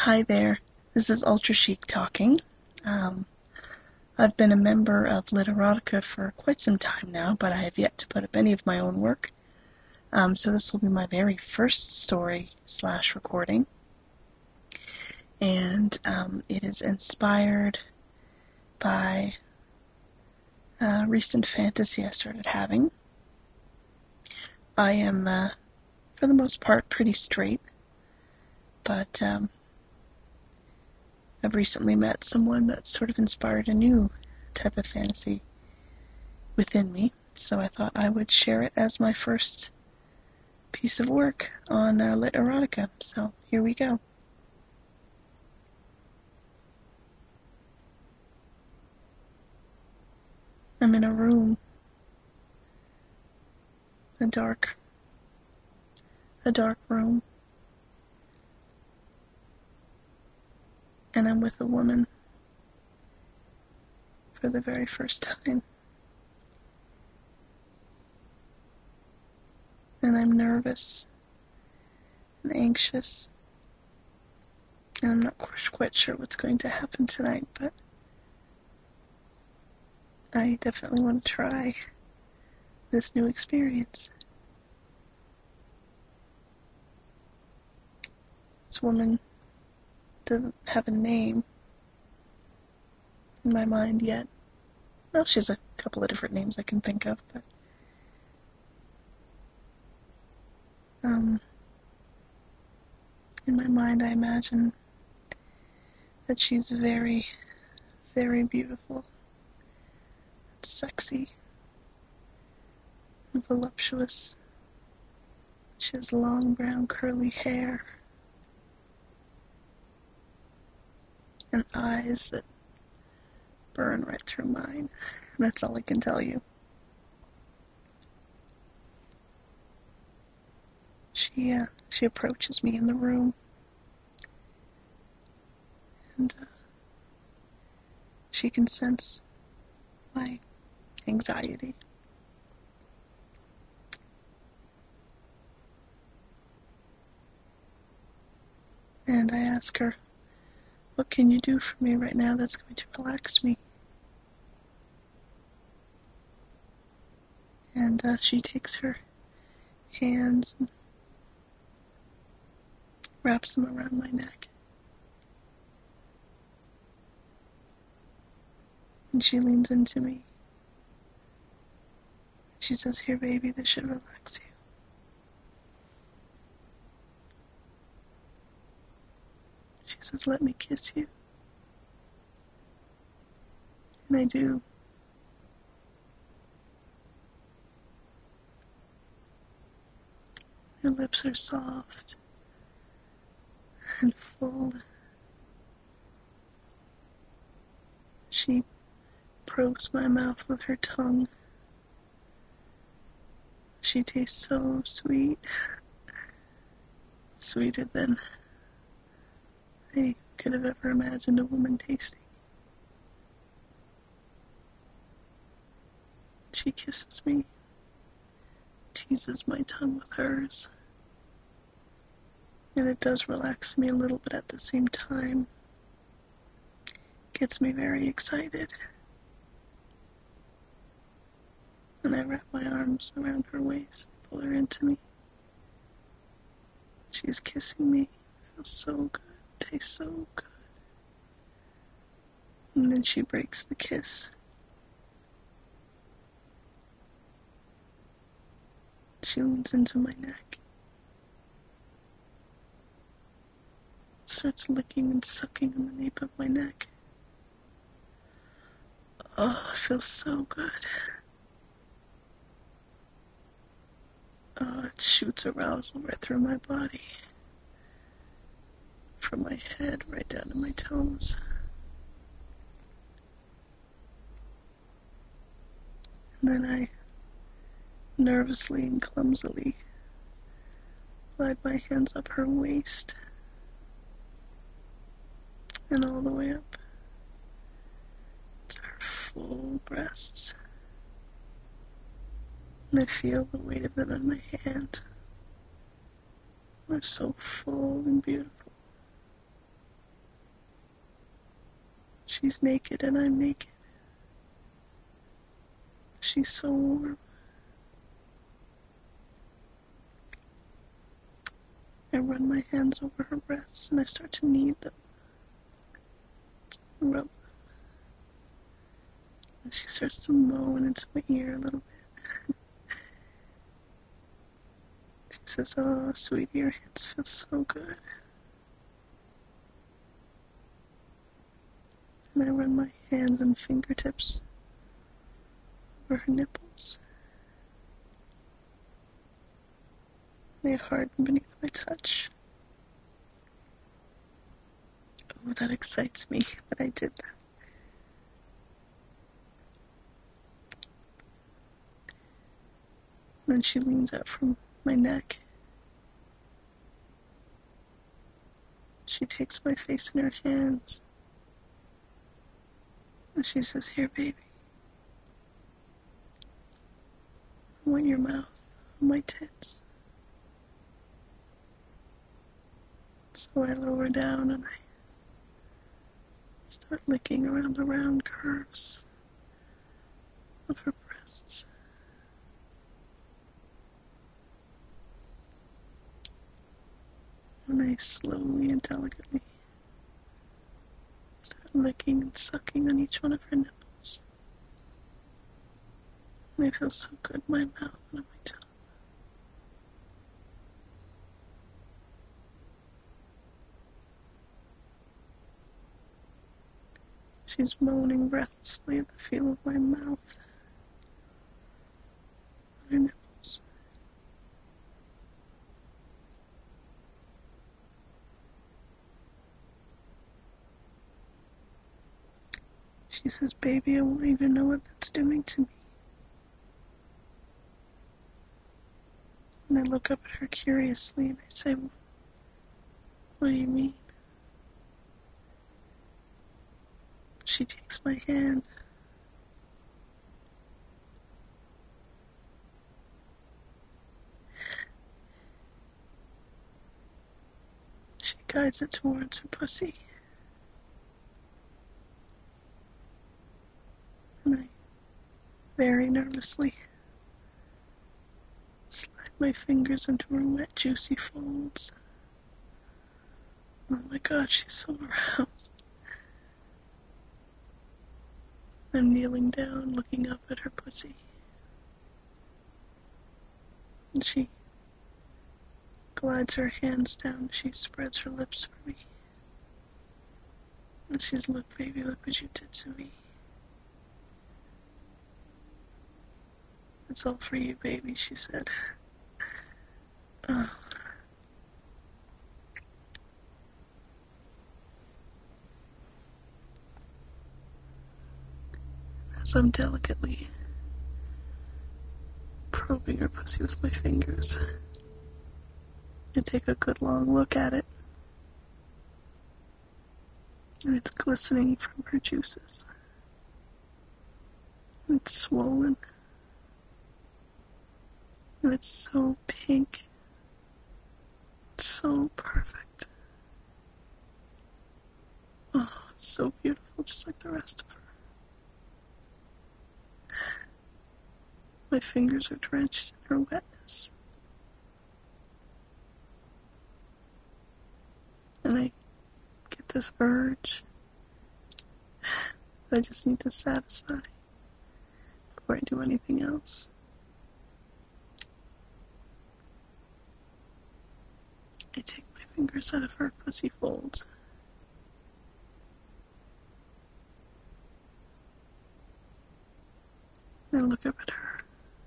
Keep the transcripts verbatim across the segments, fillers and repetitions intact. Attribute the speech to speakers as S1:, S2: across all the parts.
S1: Hi there, this is Ultra Chic talking. Um, I've been a member of Literotica for quite some time now, but I have yet to put up any of my own work. Um, so this will be my very first story slash recording. And um, it is inspired by a recent fantasy I started having. I am, uh, for the most part, pretty straight, but um, I've recently met someone that sort of inspired a new type of fantasy within me, so I thought I would share it as my first piece of work on uh, Lit Erotica. So here we go. I'm in a room, a dark, a dark room, and I'm with a woman for the very first time. And I'm nervous and anxious, and I'm not quite sure what's going to happen tonight, but I definitely want to try this new experience. This woman doesn't have a name in my mind yet. Well, she has a couple of different names I can think of, but um, in my mind I imagine that she's very, very beautiful, and sexy, and voluptuous. She has long brown curly hair and eyes that burn right through mine. That's all I can tell you. She uh, she approaches me in the room, and uh, she can sense my anxiety. And I ask her, what can you do for me right now that's going to relax me? And uh, she takes her hands and wraps them around my neck. And she leans into me. She says, here, baby, this should relax you. She says, let me kiss you. And I do. Her lips are soft and full. She probes my mouth with her tongue. She tastes so sweet. Sweeter than I could have ever imagined a woman tasting. She kisses me, teases my tongue with hers, and it does relax me a little, but at the same time, gets me very excited. And I wrap my arms around her waist, pull her into me. She's kissing me, feels so good, tastes so good. And then she breaks the kiss. She leans into my neck, starts licking and sucking on the nape of my neck. Oh, it feels so good. Oh, it shoots arousal right through my body, from my head right down to my toes. And then I nervously and clumsily glide my hands up her waist and all the way up to her full breasts. And I feel the weight of them in my hand. They're so full and beautiful. She's naked and I'm naked. She's so warm. I run my hands over her breasts and I start to knead them, rub them. And she starts to moan into my ear a little bit. She says, "Oh, sweetie, your hands feel so good." And I run my hands and fingertips over her nipples. They harden beneath my touch. Oh, that excites me that I did that. Then she leans out from my neck. She takes my face in her hands. And she says, "Here, baby. I want your mouth on my tits." So I lower down and I start licking around the round curves of her breasts. And I slowly and delicately start licking and sucking on each one of her nipples. And they feel so good in my mouth and on my tongue. She's moaning breathlessly at the feel of my mouth and her nipples. She says, "Baby, I want you to know what that's doing to me." And I look up at her curiously and I say, "What do you mean?" She takes my hand. She guides it towards her pussy. And I, very nervously, slide my fingers into her wet, juicy folds. Oh my god, she's so aroused. I'm kneeling down, looking up at her pussy. And she glides her hands down. She spreads her lips for me. And she's, "Look, baby, look what you did to me. It's all for you, baby," she said. Oh. As I'm delicately probing her pussy with my fingers, I take a good long look at it. And it's glistening from her juices. And it's swollen. And it's so pink. It's so perfect. Oh, it's so beautiful, just like the rest of her. My fingers are drenched in her wetness. And I get this urge that I just need to satisfy before I do anything else. I take my fingers out of her pussy folds. And I look up at her.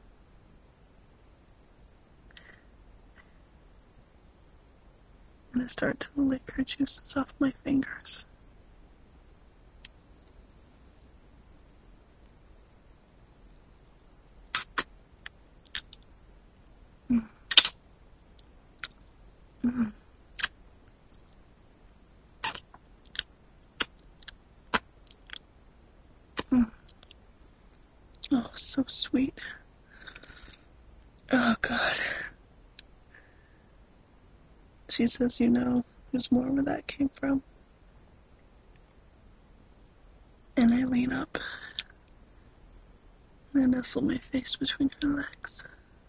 S1: And I start to lick her juices off my fingers. Mm. Mm. Mm. Oh, so sweet. Oh, God. She says, "You know, there's more where that came from." And I lean up and I nestle my face between her legs.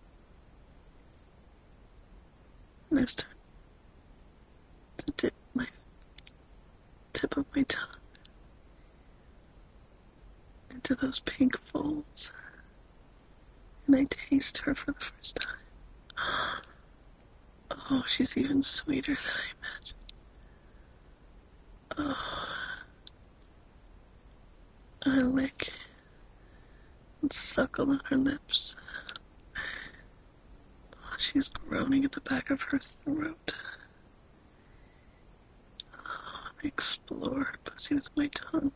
S1: And I start to dip my tip of my tongue into those pink folds. And I taste her for the first time. Oh, she's even sweeter than I imagined. Oh. I lick and suckle on her lips. Oh, she's groaning at the back of her throat. Oh, I explore her pussy with my tongue.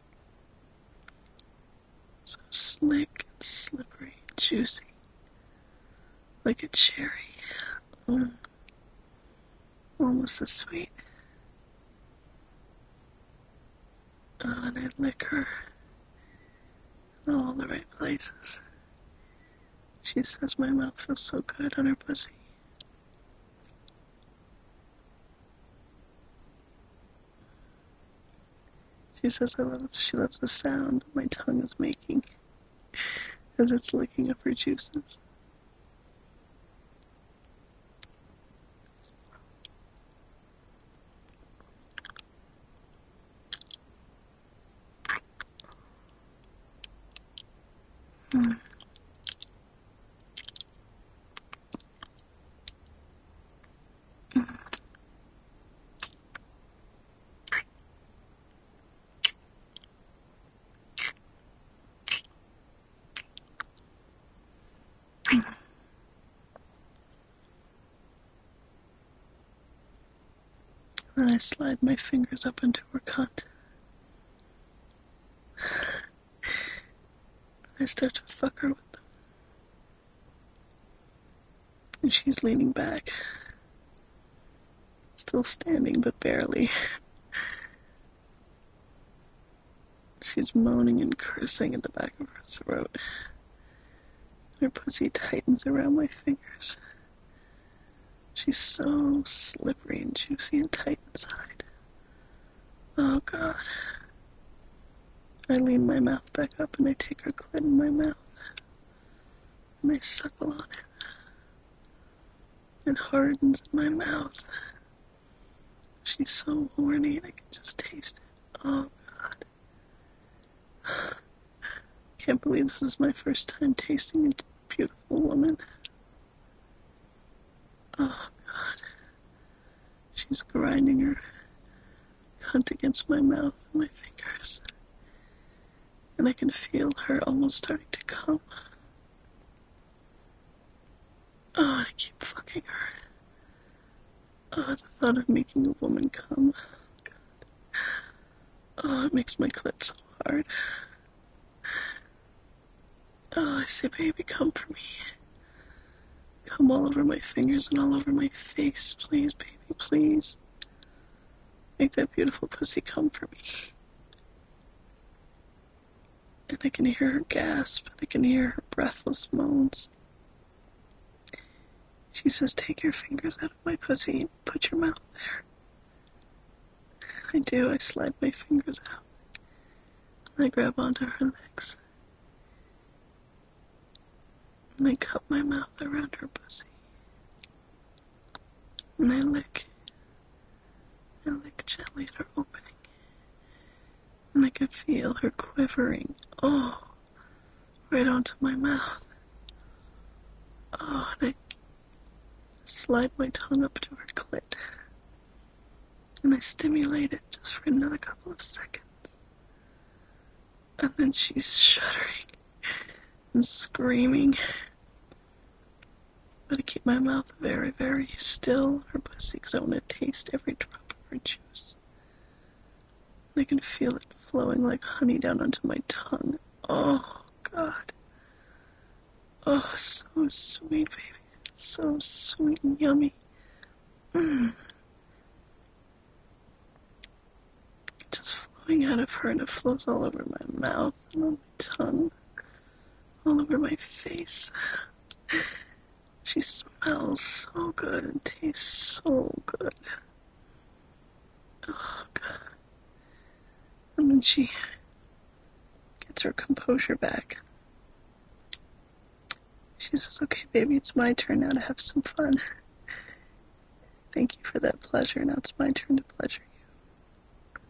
S1: So slick and slippery and juicy. Like a cherry. Mm. Almost as sweet. Oh, and I lick her in all the right places. She says my mouth feels so good on her pussy. She says I love, she loves the sound that my tongue is making as it's licking up her juices. Mm. Then I slide my fingers up into her cunt. I start to fuck her with them. And she's leaning back. Still standing, but barely. She's moaning and cursing at the back of her throat. Her pussy tightens around my fingers. She's so slippery and juicy and tight inside. Oh, God. I lean my mouth back up and I take her clit in my mouth. And I suckle on it. It hardens in my mouth. She's so horny and I can just taste it. Oh, God. Can't believe this is my first time tasting a beautiful woman. Oh, God. She's grinding her cunt against my mouth and my fingers. And I can feel her almost starting to come. Oh, I keep fucking her. Oh, the thought of making a woman come. God. Oh, it makes my clit so hard. Oh, I say, baby, come for me. Come all over my fingers and all over my face. Please, baby, please. Make that beautiful pussy come for me. And I can hear her gasp. I can hear her breathless moans. She says, take your fingers out of my pussy and put your mouth there. I do. I slide my fingers out. And I grab onto her legs. And I cup my mouth around her pussy. And I lick. I lick gently at her opening. And I can feel her quivering. Oh, right onto my mouth. Oh, and I slide my tongue up to her clit. And I stimulate it just for another couple of seconds. And then she's shuddering and screaming. But I keep my mouth very, very still on her pussy because I want to taste every drop of her juice. And I can feel it flowing like honey down onto my tongue. Oh, God. Oh, so sweet, baby. So sweet and yummy. Mm. Just flowing out of her, and it flows all over my mouth and on my tongue, all over my face. She smells so good and tastes so good. Oh, God. And then she gets her composure back. She says, okay, baby, it's my turn now to have some fun. Thank you for that pleasure. Now it's my turn to pleasure you.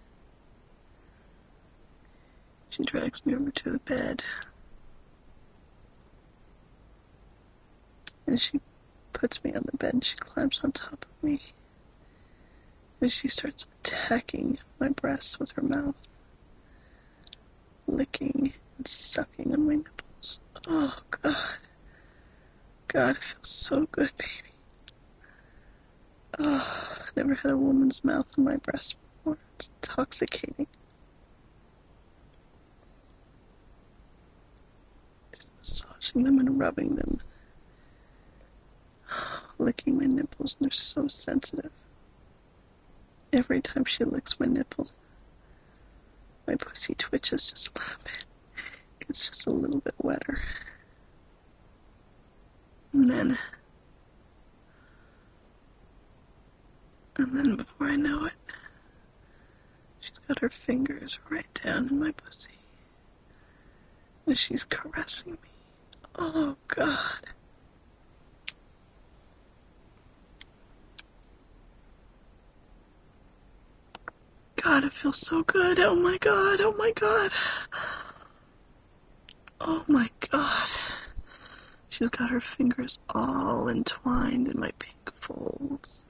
S1: She drags me over to the bed. And she puts me on the bed and she climbs on top of me. And she starts attacking my breasts with her mouth. Licking and sucking on my nipples. Oh, God. God, it feels so good, baby. Oh, I've never had a woman's mouth on my breast before. It's intoxicating. Just massaging them and rubbing them. Licking my nipples, and they're so sensitive. Every time she licks my nipple, my pussy twitches just a little bit. It's just a little bit wetter. And then, and then before I know it, she's got her fingers right down in my pussy. And she's caressing me. Oh, God. God, it feels so good. Oh, my God. Oh, my God. Oh, my God. She's got her fingers all entwined in my pink folds.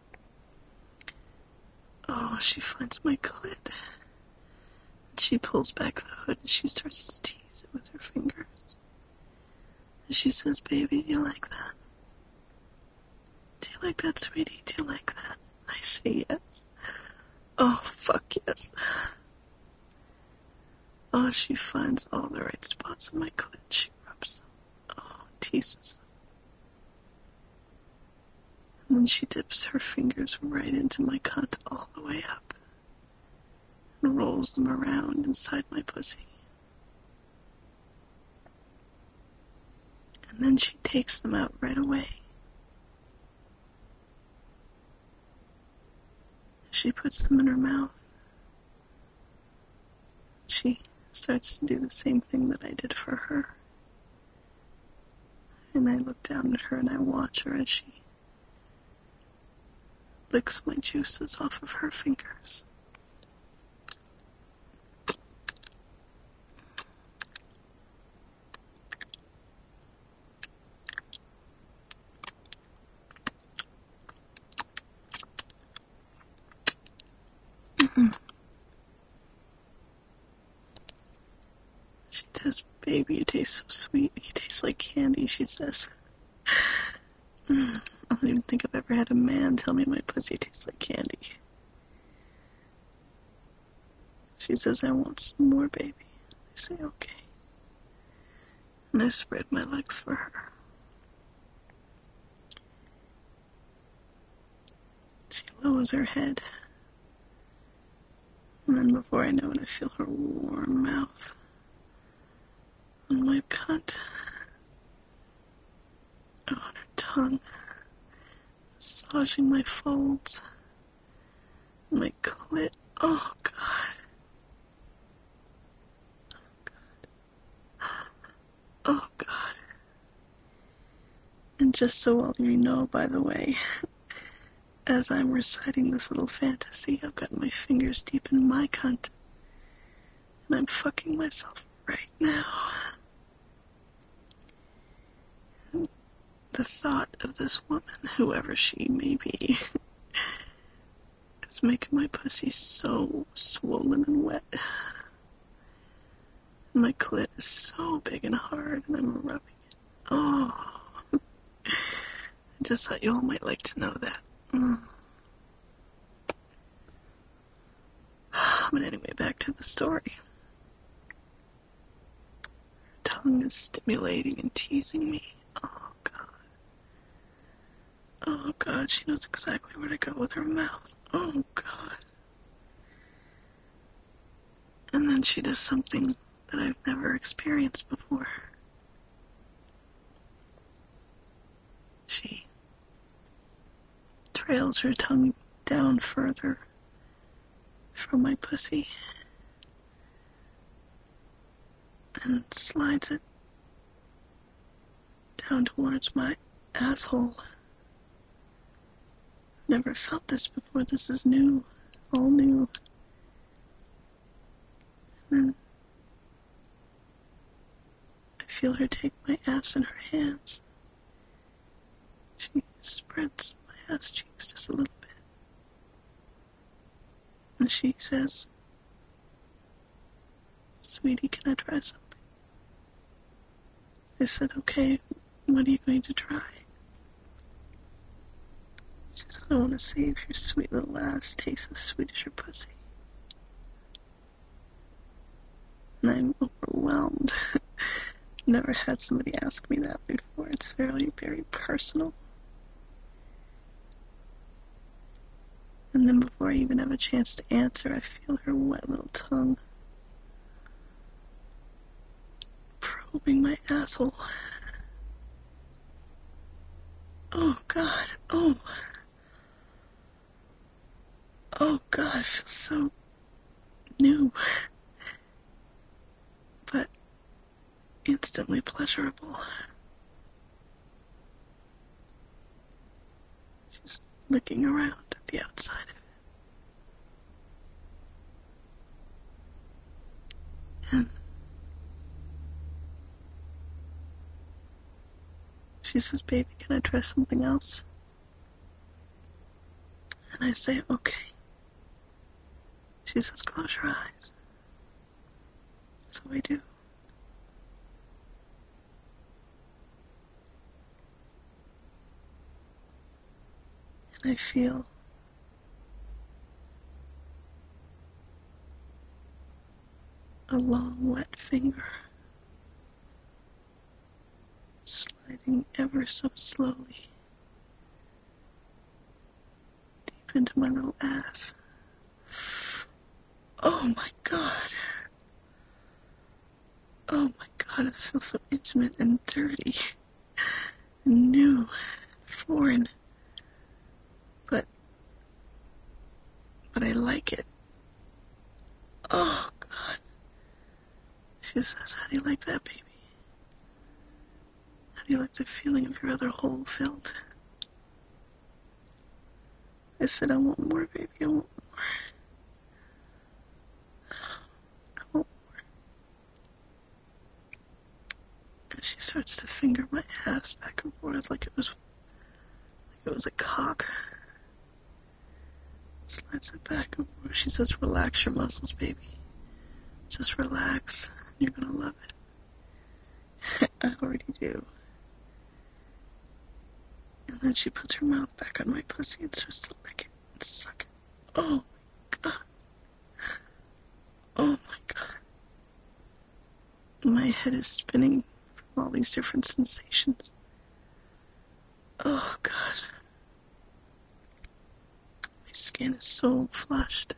S1: Oh, she finds my clit. She pulls back the hood and she starts to tease it with her fingers. And she says, baby, do you like that? Do you like that, sweetie? Do you like that? I say yes. Oh, fuck yes. Oh, she finds all the right spots on my clit. She rubs them. Oh, teases them. And then she dips her fingers right into my cunt all the way up. And rolls them around inside my pussy. And then she takes them out right away. She puts them in her mouth. She starts to do the same thing that I did for her. And I look down at her and I watch her as she licks my juices off of her fingers. She says, baby, you taste so sweet. You taste like candy, she says. I don't even think I've ever had a man tell me my pussy tastes like candy. She says, I want some more, baby. I say, okay. And I spread my legs for her. She lowers her head. And then before I know it, I feel her warm mouth on my cunt. On her tongue. Massaging my folds. My clit. Oh, God. Oh, God. And just so all you know, by the way, as I'm reciting this little fantasy, I've got my fingers deep in my cunt. And I'm fucking myself right now. And the thought of this woman, whoever she may be, is making my pussy so swollen and wet. And my clit is so big and hard, and I'm rubbing it. Oh. I just thought you all might like to know that. Mm. But anyway, back to the story. Her tongue is stimulating and teasing me. Oh, God. Oh, God, she knows exactly where to go with her mouth. Oh, God. And then she does something that I've never experienced before. She trails her tongue down further from my pussy and slides it down towards my asshole. Never felt this before. This is new. All new. And then I feel her take my ass in her hands. She spreads my ass cheeks just a little bit. And she says, "Sweetie, can I try something?" I said, "Okay, what are you going to try?" She says, "I want to see if your sweet little ass tastes as sweet as your pussy." And I'm overwhelmed. Never had somebody ask me that before. It's very, very personal. And then before I even have a chance to answer, I feel her wet little tongue probing my asshole. Oh, God. Oh. Oh, God. It feels so new. But instantly pleasurable. She's looking around at the outside of it. And she says, "Baby, can I try something else?" And I say, "Okay." She says, "Close your eyes." So I do. And I feel a long, wet finger sliding ever so slowly deep into my little ass. Oh my God. Oh my God, this feels so intimate and dirty and new, foreign. But, but I like it. Oh God. She says, "How do you like that, baby? How do you like the feeling of your other hole filled?" I said, "I want more, baby, I want more. I want more." And she starts to finger my ass back and forth like it was, like it was a cock. Slides it back and forth. She says, "Relax your muscles, baby. Just relax. You're gonna love it." I already do. And then she puts her mouth back on my pussy and starts to lick it and suck it. Oh my God. Oh my God. My head is spinning from all these different sensations. Oh God. My skin is so flushed.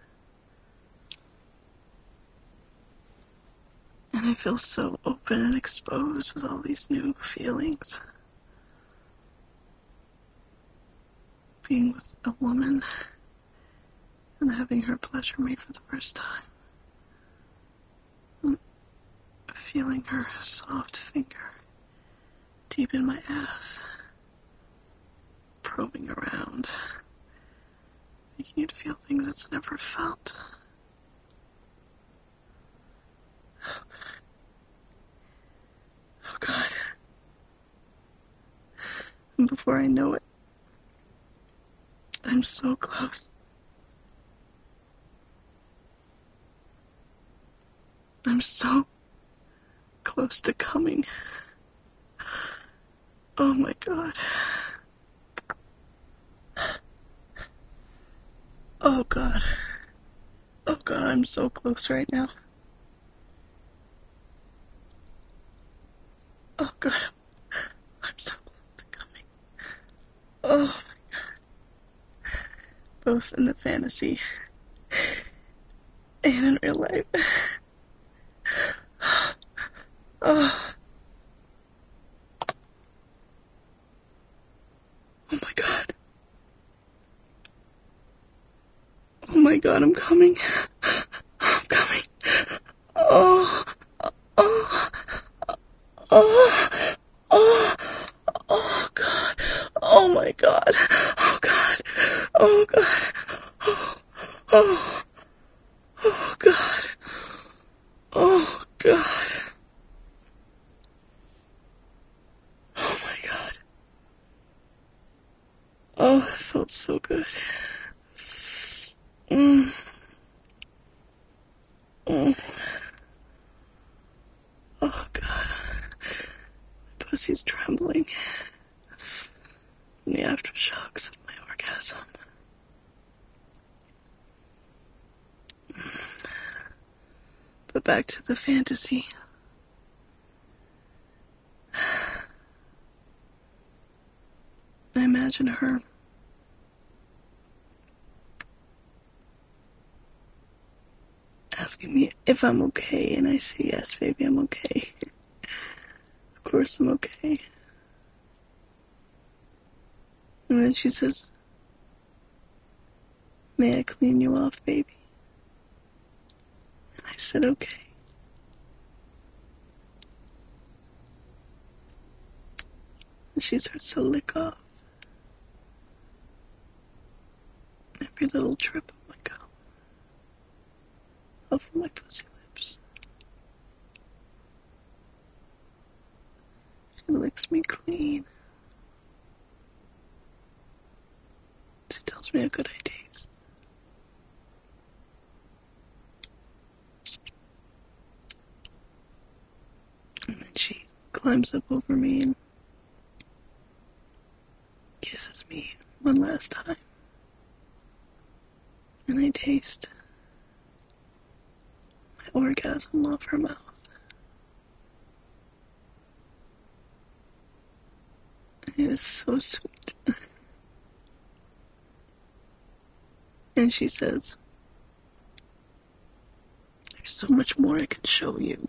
S1: And I feel so open and exposed with all these new feelings. Being with a woman and having her pleasure me for the first time. And feeling her soft finger deep in my ass, probing around, making it feel things it's never felt. Oh God. Oh God. And before I know it, I'm so close. I'm so close to coming. Oh my God. Oh God. Oh God, I'm so close right now. Oh God. I'm so close to coming. Oh my God. Both in the fantasy and in real life. Oh. Oh my God. Oh my God, I'm coming. I'm coming. Oh. Oh. Oh, oh, oh, God. Oh, my God. Oh, God. Oh, God. Oh, oh, oh, God. Oh, God. Oh, my God. Oh, it felt so good. Mm. Mm. Oh, God. My pussy's trembling from the aftershocks of my orgasm. But back to the fantasy. I imagine her asking me if I'm okay, and I say, yes, baby, I'm okay. Of course I'm okay. And then she says, may I clean you off, baby? And I said, okay. And she starts to lick off every little drip of my cum off of my pussy lips. She licks me clean. She tells me how good I taste. And then she climbs up over me and kisses me one last time. And I taste my orgasm off her mouth. And it is so sweet. And she says, there's so much more I can show you.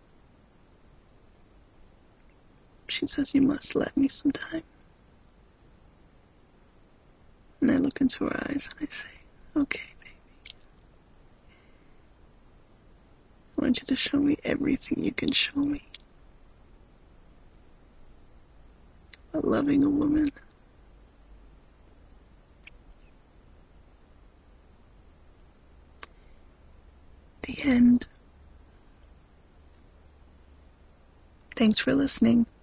S1: She says, you must let me some time. And I look into her eyes and I say, okay, baby. I want you to show me everything you can show me about loving a woman. The end. Thanks for listening.